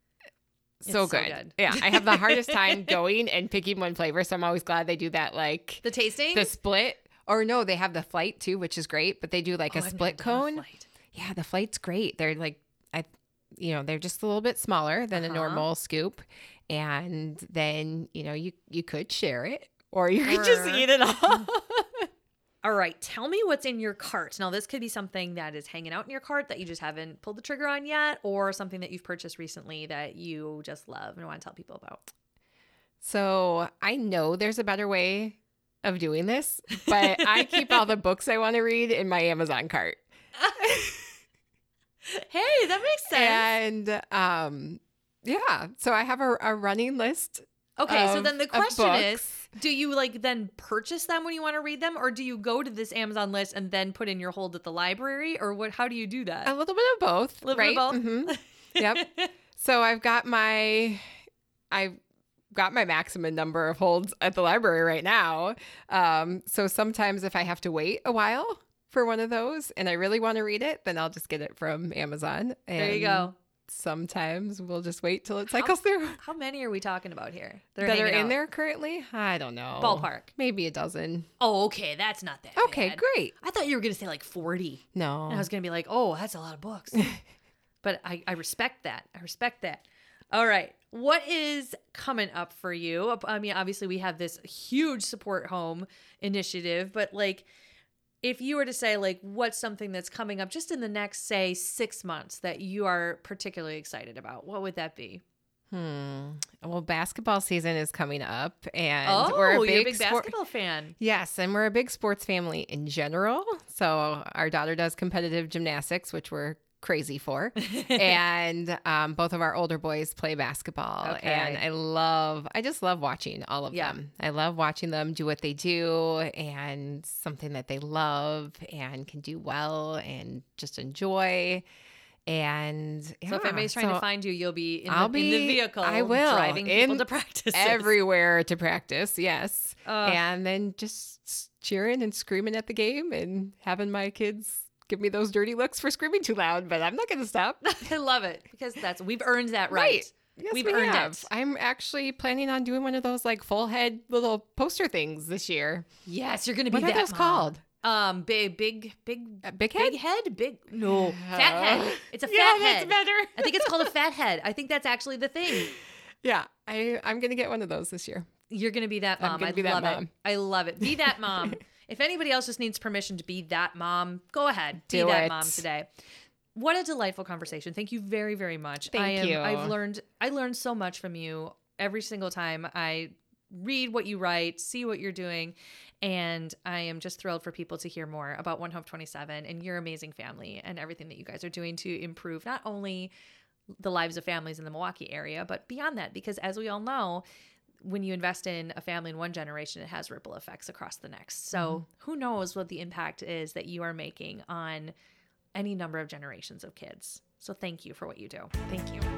so good. Yeah, I have the hardest time going and picking one flavor, so I'm always glad they do that, like the tasting, the split. Or no, they have the flight too, which is great. But they do like a split cone. Yeah, the flight's great. They're like, they're just a little bit smaller than a normal scoop, and then you could share it. Or you could just eat it all. All right. Tell me what's in your cart. Now, this could be something that is hanging out in your cart that you just haven't pulled the trigger on yet, or something that you've purchased recently that you just love and want to tell people about. So I know there's a better way of doing this, but I keep all the books I want to read in my Amazon cart. Hey, that makes sense. And yeah, so I have a running list. Okay, so then the question is, do you then purchase them when you want to read them, or do you go to this Amazon list and then put in your hold at the library, or what? How do you do that? A little bit of both. A little bit of both? Mm-hmm. Yep. So I've got my maximum number of holds at the library right now. So sometimes if I have to wait a while for one of those and I really want to read it, then I'll just get it from Amazon. And there you go. Sometimes we'll just wait till it cycles through. How many are we talking about here that are in there currently? I don't know. Ballpark. Maybe a dozen. Oh, okay. That's not that Okay, bad. Great. I thought you were going to say like 40. No. And I was going to be like, oh, that's a lot of books. But I respect that. I respect that. All right. What is coming up for you? I mean, obviously we have this huge support home initiative, but if you were to say what's something that's coming up just in the next, say, 6 months that you are particularly excited about, what would that be? Well, basketball season is coming up, and we're a big basketball fan. Yes, and we're a big sports family in general. So our daughter does competitive gymnastics, which we're crazy for, and both of our older boys play basketball. Okay. And I just love watching all of them. I love watching them do what they do, and something that they love and can do well and just enjoy. And so if anybody's trying to find you, you'll be in the vehicle. I will driving people to practice everywhere to practice. Yes, and then just cheering and screaming at the game and having my kids give me those dirty looks for screaming too loud, but I'm not going to stop. I love it because we've earned that right. Yes, we've earned it. I'm actually planning on doing one of those full head little poster things this year. Yes, you're going to be that. What are those called? Big head? Fat head. It's a fat head. That's better. I think it's called a fat head. I think that's actually the thing. Yeah, I'm going to get one of those this year. You're going to be that mom. I love it. I love it. Be that mom. If anybody else just needs permission to be that mom, go ahead. Be that mom today. What a delightful conversation. Thank you very, very much. Thank you. I learned so much from you every single time I read what you write, see what you're doing, and I am just thrilled for people to hear more about One Hope 27 and your amazing family and everything that you guys are doing to improve not only the lives of families in the Milwaukee area, but beyond that, because as we all know, when you invest in a family in one generation, it has ripple effects across the next. So who knows what the impact is that you are making on any number of generations of kids. So thank you for what you do. Thank you.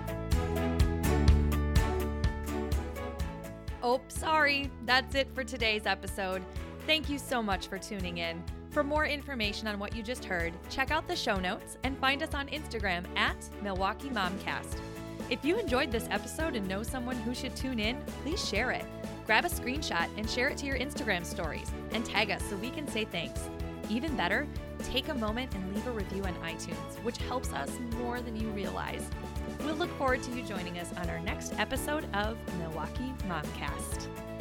Oh, sorry. That's it for today's episode. Thank you so much for tuning in. For more information on what you just heard, check out the show notes and find us on Instagram at Milwaukee Momcast. If you enjoyed this episode and know someone who should tune in, please share it. Grab a screenshot and share it to your Instagram stories and tag us so we can say thanks. Even better, take a moment and leave a review on iTunes, which helps us more than you realize. We'll look forward to you joining us on our next episode of Milwaukee Momcast.